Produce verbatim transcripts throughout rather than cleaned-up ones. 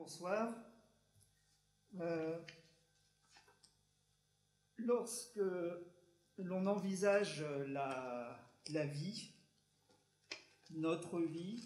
bonsoir. Euh, lorsque l'on envisage la, la vie, notre vie,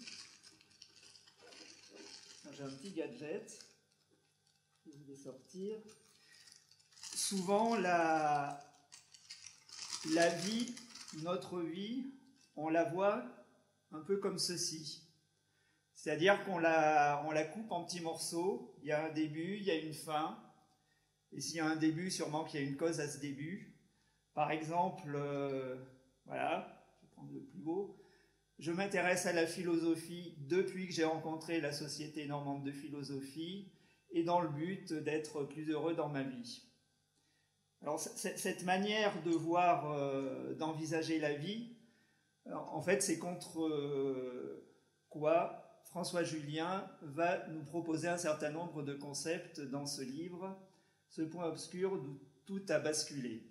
j'ai un petit gadget, je vais sortir. Souvent, la, la vie, notre vie, on la voit un peu comme ceci. C'est-à-dire qu'on la, on la coupe en petits morceaux, il y a un début, il y a une fin, et s'il y a un début, sûrement qu'il y a une cause à ce début. Par exemple, euh, voilà, je vais prendre le plus beau, je m'intéresse à la philosophie depuis que j'ai rencontré la Société normande de philosophie, et dans le but d'être plus heureux dans ma vie. Alors cette manière de voir, euh, d'envisager la vie, en fait c'est contre euh, quoi François Julien va nous proposer un certain nombre de concepts dans ce livre, ce point obscur d'où tout a basculé.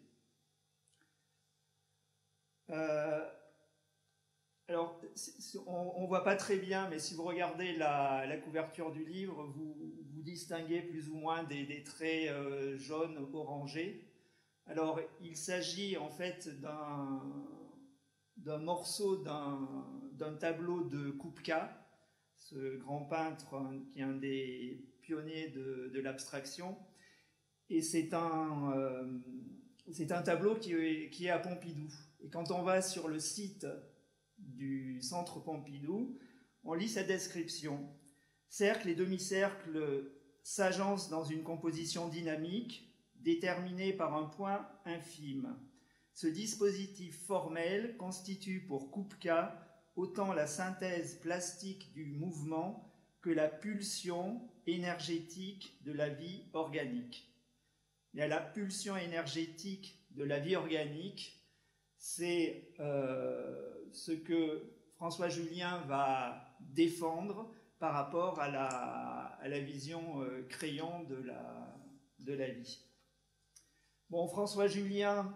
Euh, alors, on ne voit pas très bien, mais si vous regardez la, la couverture du livre, vous, vous distinguez plus ou moins des, des traits euh, jaunes orangés. Alors, il s'agit en fait d'un d'un morceau d'un tableau de Kupka, ce grand peintre qui est un des pionniers de, de l'abstraction. Et c'est un, euh, c'est un tableau qui est, qui est à Pompidou. Et quand on va sur le site du centre Pompidou, on lit sa description. Cercles et demi-cercles s'agencent dans une composition dynamique, déterminée par un point infime. Ce dispositif formel constitue pour Kupka autant la synthèse plastique du mouvement que la pulsion énergétique de la vie organique. Il y a la pulsion énergétique de la vie organique, c'est euh, ce que François Julien va défendre par rapport à la, à la vision euh, crayon de la, de la vie. Bon, François Julien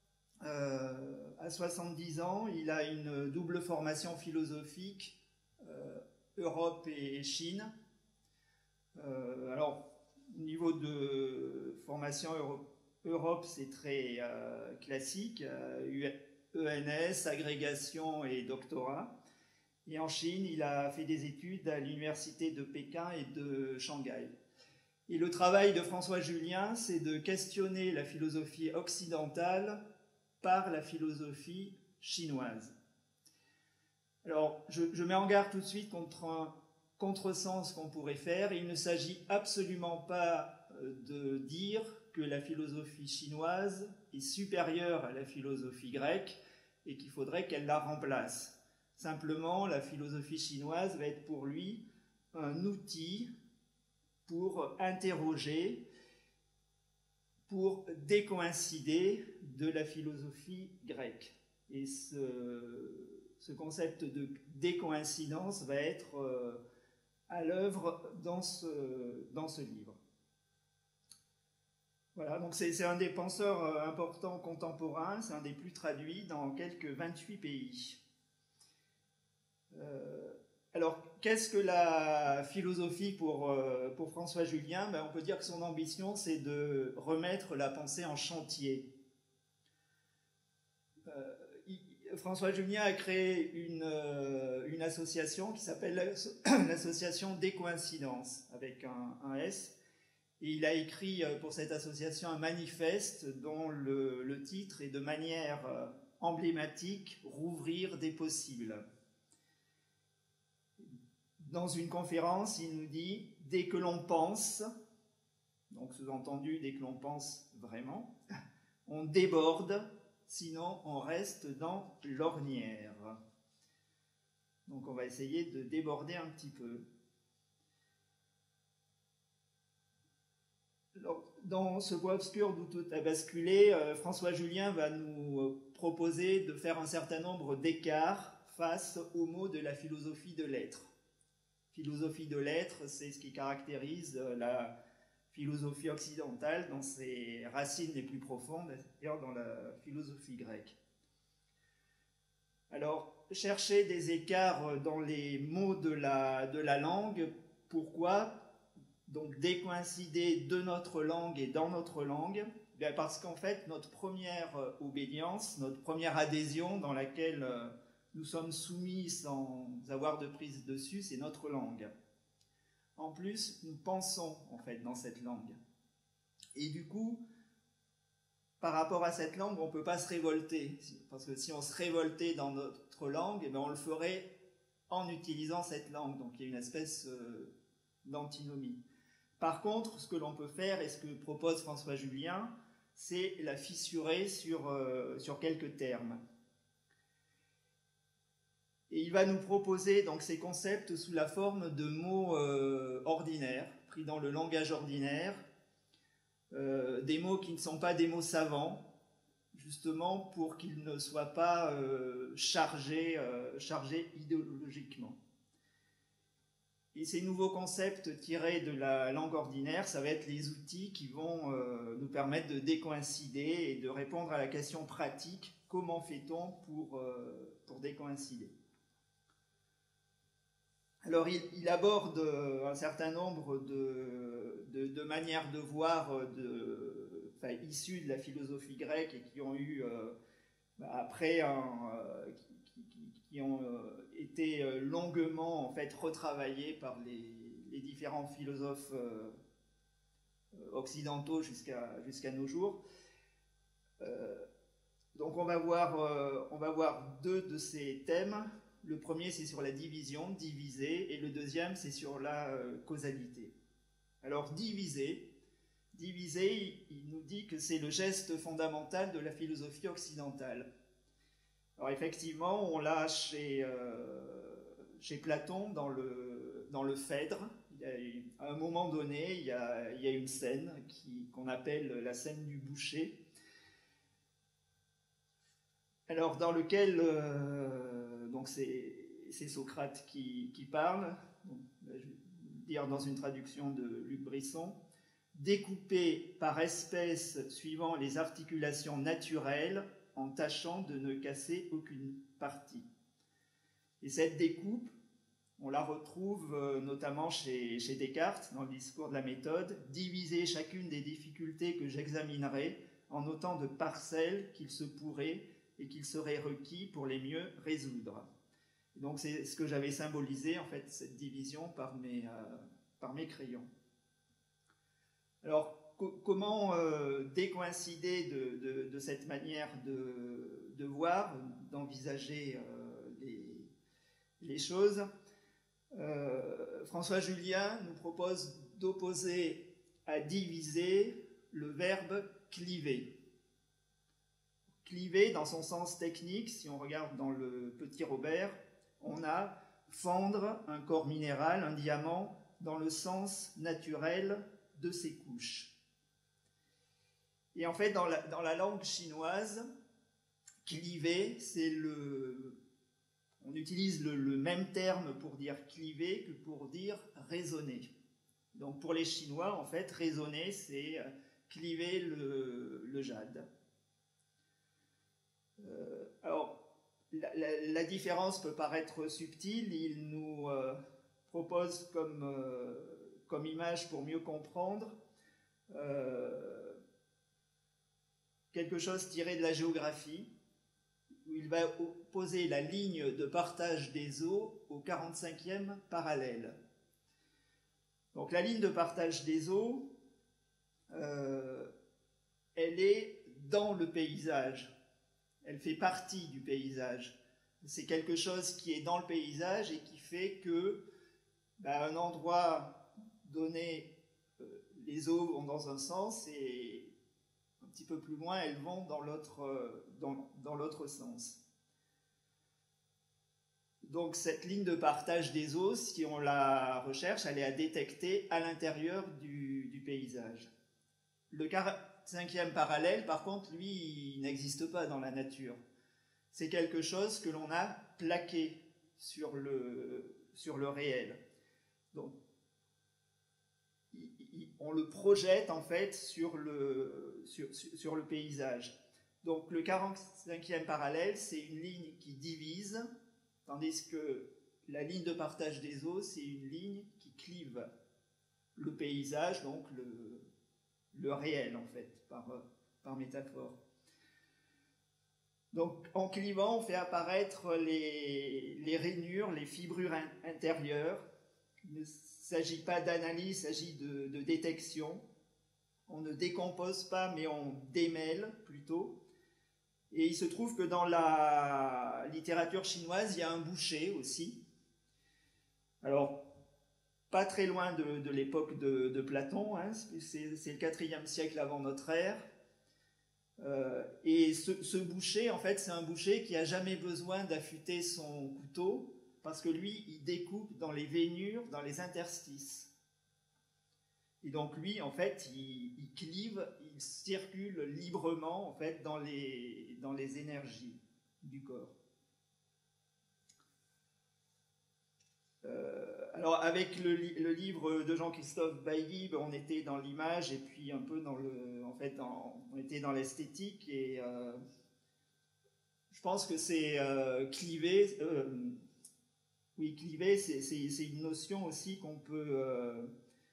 euh, a soixante-dix ans, il a une double formation philosophique, euh, Europe et Chine. Euh, alors, au niveau de formation Europe, Europe c'est très euh, classique, euh, E N S, agrégation et doctorat. Et en Chine, il a fait des études à l'université de Pékin et de Shanghai. Et le travail de François Julien, c'est de questionner la philosophie occidentale par la philosophie chinoise. Alors, je, je mets en garde tout de suite contre un contresens qu'on pourrait faire. Il ne s'agit absolument pas de dire que la philosophie chinoise est supérieure à la philosophie grecque et qu'il faudrait qu'elle la remplace. Simplement, la philosophie chinoise va être pour lui un outil pour interroger, pour décoïncider de la philosophie grecque. Et ce, ce concept de décoïncidence va être euh, à l'œuvre dans ce, dans ce livre. Voilà, donc c'est un des penseurs euh, importants contemporains, c'est un des plus traduits dans quelques vingt-huit pays. Euh, alors, qu'est-ce que la philosophie pour, euh, pour François Julien? Ben, on peut dire que son ambition, c'est de remettre la pensée en chantier. Euh, il, François Julien a créé une, euh, une association qui s'appelle l'association Décoïncidence, avec un, un S, et il a écrit pour cette association un manifeste dont le, le titre est de manière emblématique « Rouvrir des possibles ». Dans une conférence, il nous dit « Dès que l'on pense », donc sous-entendu « dès que l'on pense vraiment », on déborde, sinon on reste dans l'ornière. Donc on va essayer de déborder un petit peu. Dans ce bois obscur d'où tout a basculé, euh, François Julien va nous proposer de faire un certain nombre d'écarts face aux mots de la philosophie de l'être. Philosophie de l'être, c'est ce qui caractérise la philosophie occidentale dans ses racines les plus profondes, c'est-à-dire dans la philosophie grecque. Alors, chercher des écarts dans les mots de la, de la langue, pourquoi ? donc décoïncider de notre langue et dans notre langue? Bien parce qu'en fait, notre première obédience, notre première adhésion dans laquelle nous sommes soumis sans avoir de prise dessus, c'est notre langue. En plus, nous pensons en fait dans cette langue. Et du coup, par rapport à cette langue, on ne peut pas se révolter. Parce que si on se révoltait dans notre langue, eh bien on le ferait en utilisant cette langue. Donc il y a une espèce euh, d'antinomie. Par contre, ce que l'on peut faire, et ce que propose François Julien, c'est la fissurer sur, euh, sur quelques termes. Et il va nous proposer donc ces concepts sous la forme de mots euh, ordinaires, pris dans le langage ordinaire, euh, des mots qui ne sont pas des mots savants, justement pour qu'ils ne soient pas euh, chargés, euh, chargés idéologiquement. Et ces nouveaux concepts tirés de la langue ordinaire, ça va être les outils qui vont euh, nous permettre de décoïncider et de répondre à la question pratique, comment fait-on pour, euh, pour décoïncider? Alors il, il aborde un certain nombre de, de, de manières de voir de, enfin, issues de la philosophie grecque et qui ont eu euh, après un, euh, qui, qui, qui ont euh, été longuement en fait retravaillées par les, les différents philosophes euh, occidentaux jusqu'à jusqu'à nos jours. Euh, donc on va voir euh, on va voir deux de ces thèmes. Le premier, c'est sur la division, diviser, et le deuxième, c'est sur la euh, causalité. Alors, diviser, diviser, il, il nous dit que c'est le geste fondamental de la philosophie occidentale. Alors, effectivement, on l'a chez, euh, chez Platon dans le, dans le Phèdre. Il y a, à un moment donné, il y a, il y a une scène qui, qu'on appelle la scène du boucher. Alors, dans lequel, euh, donc c'est, c'est Socrate qui, qui parle, donc, je vais dire dans une traduction de Luc Brisson, découper par espèces suivant les articulations naturelles en tâchant de ne casser aucune partie. Et cette découpe, on la retrouve euh, notamment chez, chez Descartes, dans le discours de la méthode, diviser chacune des difficultés que j'examinerai en autant de parcelles qu'il se pourrait et qu'il serait requis pour les mieux résoudre. Et donc c'est ce que j'avais symbolisé, en fait, cette division par mes, euh, par mes crayons. Alors, co comment euh, décoïncider de, de, de cette manière de, de voir, d'envisager euh, les, les choses? euh, François Julien nous propose d'opposer à diviser le verbe cliver. Cliver, dans son sens technique, si on regarde dans le Petit Robert, on a fendre un corps minéral, un diamant, dans le sens naturel de ses couches. Et en fait, dans la, dans la langue chinoise, cliver, c'est le... On utilise le, le même terme pour dire cliver que pour dire raisonner. Donc pour les Chinois, en fait, raisonner, c'est cliver le, le jade. Euh, alors, la, la, la différence peut paraître subtile. Il nous euh, propose comme, euh, comme image pour mieux comprendre euh, quelque chose tiré de la géographie, où il va opposer la ligne de partage des eaux au quarante-cinquième parallèle. Donc la ligne de partage des eaux, euh, elle est dans le paysage. Elle fait partie du paysage. C'est quelque chose qui est dans le paysage et qui fait que, bah, un endroit donné, euh, les eaux vont dans un sens et un petit peu plus loin, elles vont dans l'autre, euh, dans, dans l'autre sens. Donc cette ligne de partage des eaux, si on la recherche, elle est à détecter à l'intérieur du, du paysage. Le quarante-cinquième parallèle, par contre, lui, il n'existe pas dans la nature. C'est quelque chose que l'on a plaqué sur le, sur le réel. Donc, il, il, on le projette en fait sur le, sur, sur, sur le paysage. Donc le quarante-cinquième parallèle, c'est une ligne qui divise, tandis que la ligne de partage des eaux, c'est une ligne qui clive le paysage, donc le, le réel en fait, par, par métaphore. Donc en clivant, on fait apparaître les, les rainures, les fibrures in, intérieures. Il ne s'agit pas d'analyse, il s'agit de, de détection. On ne décompose pas, mais on démêle plutôt. Et il se trouve que dans la littérature chinoise, il y a un boucher aussi. Alors, pas très loin de, de l'époque de, de Platon, hein, c'est le quatrième siècle avant notre ère. Euh, et ce, ce boucher, en fait, c'est un boucher qui n'a jamais besoin d'affûter son couteau, parce que lui, il découpe dans les veinures, dans les interstices. Et donc lui, en fait, il, il clive, il circule librement, en fait, dans les, dans les énergies du corps. Euh, alors, avec le, le livre de Jean-Christophe Bailly, on était dans l'image et puis un peu dans le, en fait, dans, on était dans l'esthétique et euh, je pense que c'est euh, cliver. Euh, oui, cliver, c'est une notion aussi qu'on peut euh,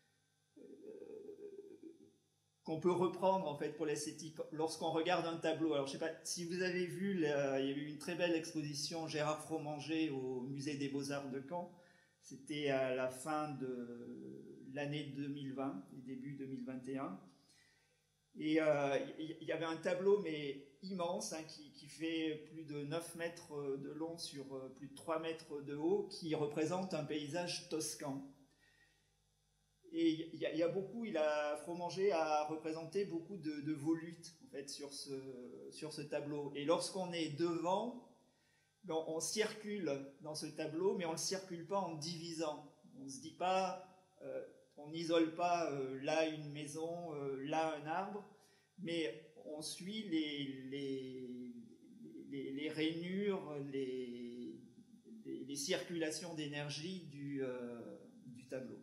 qu'on peut reprendre en fait pour l'esthétique lorsqu'on regarde un tableau. Alors je sais pas si vous avez vu, la, il y a eu une très belle exposition Gérard Fromanger au musée des Beaux-Arts de Caen. C'était à la fin de l'année deux mille vingt et début deux mille vingt et un. Et euh, il y avait un tableau mais immense hein, qui, qui fait plus de neuf mètres de long sur plus de trois mètres de haut, qui représente un paysage toscan. Et il y, y a beaucoup, il a, Fromanger a représenté beaucoup de, de volutes en fait, sur, ce, sur ce tableau. Et lorsqu'on est devant, ben, on circule dans ce tableau, mais on ne le circule pas en divisant. On ne se dit pas, euh, on n'isole pas euh, là une maison, euh, là un arbre, mais on suit les, les, les, les rainures, les, les, les circulations d'énergie du, euh, du tableau.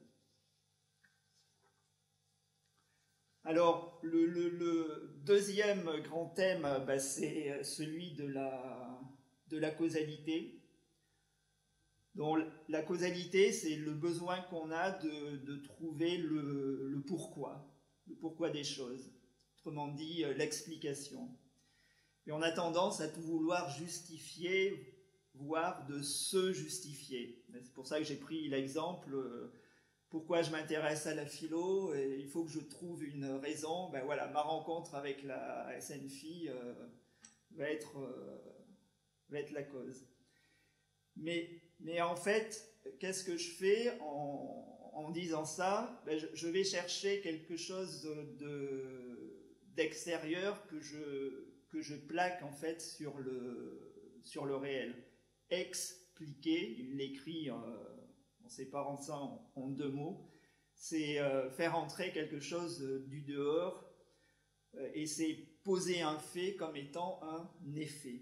Alors, le, le, le deuxième grand thème, bah, c'est celui de la, de la causalité. Donc, la causalité, c'est le besoin qu'on a de, de trouver le, le pourquoi, le pourquoi des choses. Autrement dit, l'explication. Et on a tendance à tout vouloir justifier, voire de se justifier. C'est pour ça que j'ai pris l'exemple... Pourquoi je m'intéresse à la philo, et il faut que je trouve une raison. Ben voilà, ma rencontre avec la S N F I euh, va, être, euh, va être la cause. Mais, mais en fait, qu'est-ce que je fais en, en disant ça? Ben je, je vais chercher quelque chose d'extérieur que, je, que je plaque en fait sur le, sur le réel. Expliquer, il l'écrit... Euh, en séparant ça en, en deux mots, c'est euh, faire entrer quelque chose euh, du dehors euh, et c'est poser un fait comme étant un effet.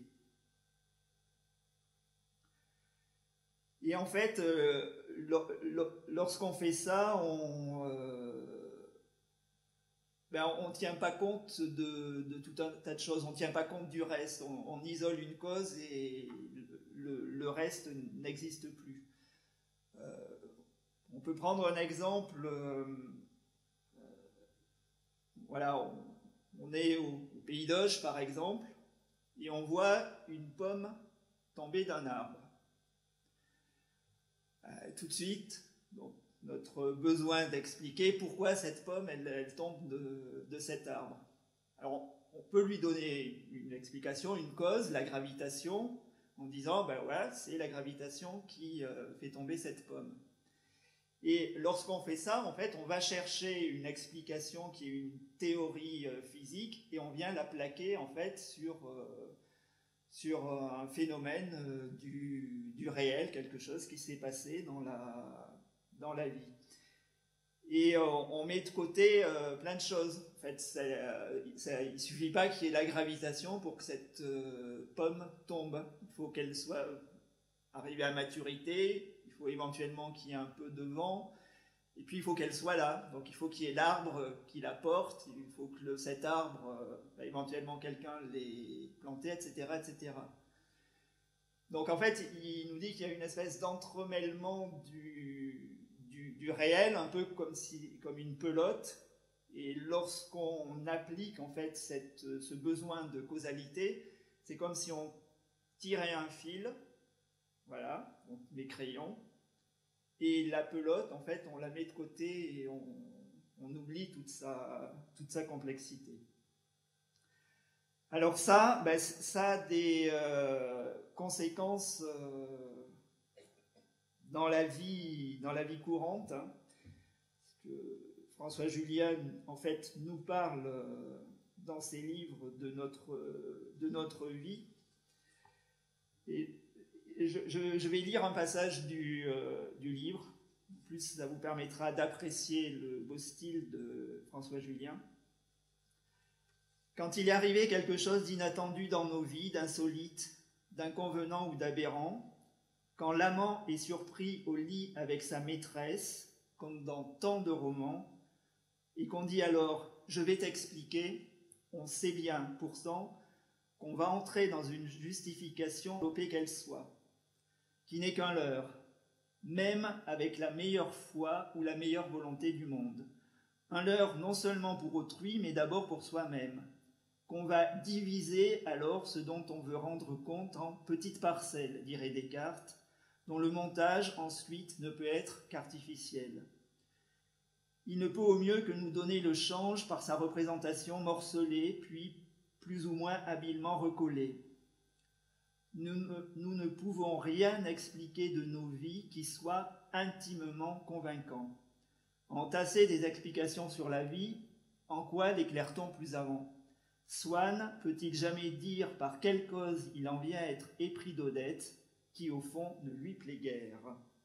Et en fait, euh, lorsqu'on fait ça, on euh, ben, on ne tient pas compte de, de tout un tas de choses, on ne tient pas compte du reste, on, on isole une cause et le, le reste n'existe plus. Euh, on peut prendre un exemple, euh, euh, voilà, on, on est au, au Pays d'Auge par exemple, et on voit une pomme tomber d'un arbre. Euh, tout de suite, donc, notre besoin d'expliquer pourquoi cette pomme, elle, elle tombe de, de cet arbre. Alors, on peut lui donner une explication, une cause, la gravitation, en disant, ben voilà, c'est la gravitation qui euh, fait tomber cette pomme. Et lorsqu'on fait ça, en fait, on va chercher une explication qui est une théorie euh, physique et on vient la plaquer, en fait, sur, euh, sur un phénomène euh, du, du réel, quelque chose qui s'est passé dans la, dans la vie. Et euh, on met de côté euh, plein de choses. En fait, ça, ça, il ne suffit pas qu'il y ait la gravitation pour que cette euh, pomme tombe. Il faut qu'elle soit arrivée à maturité, il faut éventuellement qu'il y ait un peu de vent, et puis il faut qu'elle soit là. Donc il faut qu'il y ait l'arbre qui la porte, il faut que le, cet arbre, euh, bah, éventuellement quelqu'un l'ait planté, et cetera, et cetera. Donc en fait, il nous dit qu'il y a une espèce d'entremêlement du... du du, du réel, un peu comme, si, comme une pelote. Et lorsqu'on applique en fait cette, ce besoin de causalité, c'est comme si on tirait un fil, voilà, donc les crayons, et la pelote, en fait, on la met de côté et on, on oublie toute sa, toute sa complexité. Alors ça, ben, ça a des euh, conséquences euh, dans la vie, dans la vie courante. Hein, parce que François Julien, en fait, nous parle euh, dans ses livres de notre, euh, de notre vie. Et, et je, je, je vais lire un passage du, euh, du livre. En plus, ça vous permettra d'apprécier le beau style de François Julien. Quand il est arrivé quelque chose d'inattendu dans nos vies, d'insolite, d'inconvenant ou d'aberrant, quand l'amant est surpris au lit avec sa maîtresse, comme dans tant de romans, et qu'on dit alors « je vais t'expliquer », on sait bien pourtant qu'on va entrer dans une justification, développée qu'elle soit, qui n'est qu'un leurre, même avec la meilleure foi ou la meilleure volonté du monde. Un leurre non seulement pour autrui, mais d'abord pour soi-même, qu'on va diviser alors ce dont on veut rendre compte en petites parcelles, dirait Descartes, dont le montage ensuite ne peut être qu'artificiel. Il ne peut au mieux que nous donner le change par sa représentation morcelée, puis plus ou moins habilement recollée. Nous ne, nous ne pouvons rien expliquer de nos vies qui soit intimement convaincant. Entasser des explications sur la vie, en quoi l'éclaire-t-on plus avant? Swann peut-il jamais dire par quelle cause il en vient être épris d'Odette, qui au fond ne lui plaît guère?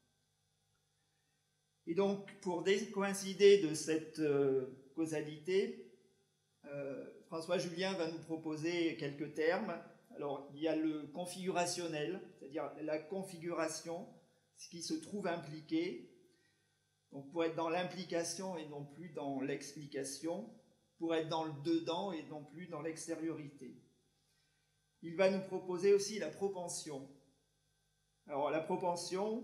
Et donc, pour coïncider de cette euh, causalité, euh, François Julien va nous proposer quelques termes. Alors, il y a le configurationnel, c'est-à-dire la configuration, ce qui se trouve impliqué, donc pour être dans l'implication et non plus dans l'explication, pour être dans le dedans et non plus dans l'extériorité. Il va nous proposer aussi la propension. Alors, la propension,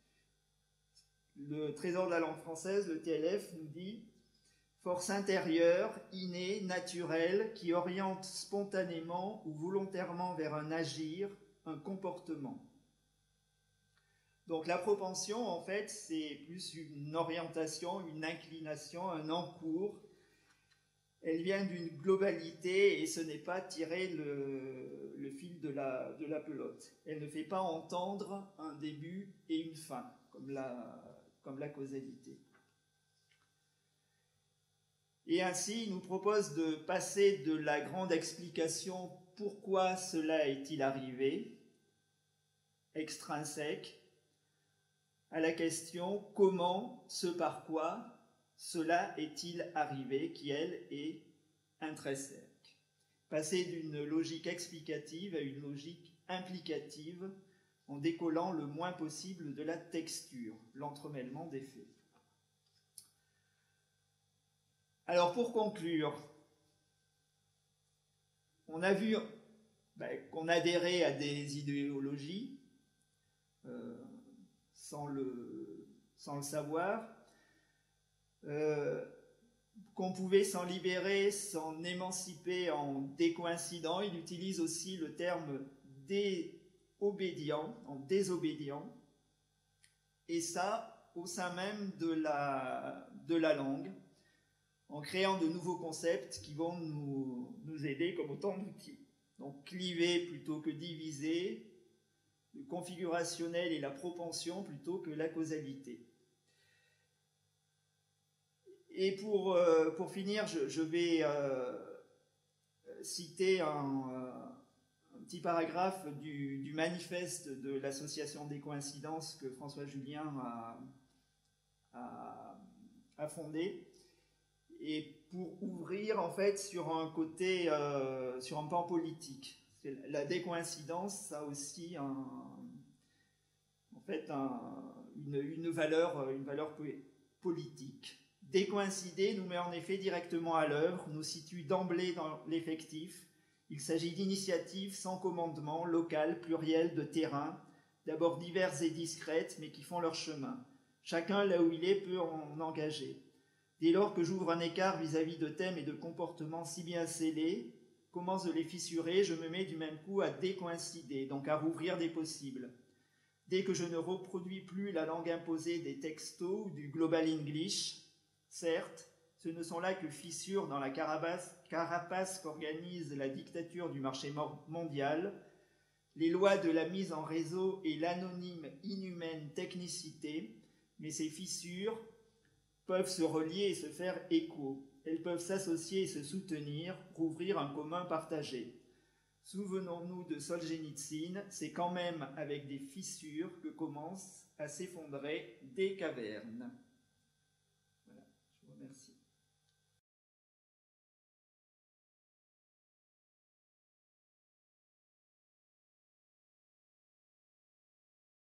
le Trésor de la langue française, le T L F, nous dit « force intérieure, innée, naturelle, qui oriente spontanément ou volontairement vers un agir, un comportement ». Donc la propension, en fait, c'est plus une orientation, une inclination, un encours. Elle vient d'une globalité et ce n'est pas tirer le, le fil de la, de la pelote. Elle ne fait pas entendre un début et une fin, comme la, comme la causalité. Et ainsi, il nous propose de passer de la grande explication « pourquoi cela est-il arrivé ?» extrinsèque, à la question « comment, ce par quoi, cela est-il arrivé ?» qui, elle, est intrinsèque. Passer d'une logique explicative à une logique implicative en décollant le moins possible de la texture, l'entremêlement des faits. Alors, pour conclure, on a vu ben, qu'on adhérait à des idéologies euh, sans, le, sans le savoir, euh, qu'on pouvait s'en libérer, s'en émanciper en décoïncidant. Il utilise aussi le terme déobédiant, en désobédiant, et ça au sein même de la, de la langue, en créant de nouveaux concepts qui vont nous, nous aider comme autant d'outils. Donc cliver plutôt que diviser, le configurationnel et la propension plutôt que la causalité. Et pour, euh, pour finir, je, je vais euh, citer un, un petit paragraphe du, du manifeste de l'association des coïncidences que François Julien a, a, a fondé. Et pour ouvrir en fait sur un côté, euh, sur un pan politique. La décoïncidence, ça a aussi un, en fait un, une, une, valeur, une valeur politique. Décoïncider nous met en effet directement à l'œuvre, nous situe d'emblée dans l'effectif. Il s'agit d'initiatives sans commandement, locales, plurielles, de terrain, d'abord diverses et discrètes, mais qui font leur chemin. Chacun, là où il est, peut en engager. Dès lors que j'ouvre un écart vis-à-vis de thèmes et de comportements si bien scellés, commence de les fissurer, je me mets du même coup à décoïncider, donc à rouvrir des possibles. Dès que je ne reproduis plus la langue imposée des textos ou du global English, certes, ce ne sont là que fissures dans la carapace, carapace qu'organise la dictature du marché mondial, les lois de la mise en réseau et l'anonyme inhumaine technicité, mais ces fissures peuvent se relier et se faire écho. Elles peuvent s'associer et se soutenir, rouvrir un commun partagé. Souvenons-nous de Solzhenitsyn, c'est quand même avec des fissures que commencent à s'effondrer des cavernes. Voilà, je vous remercie.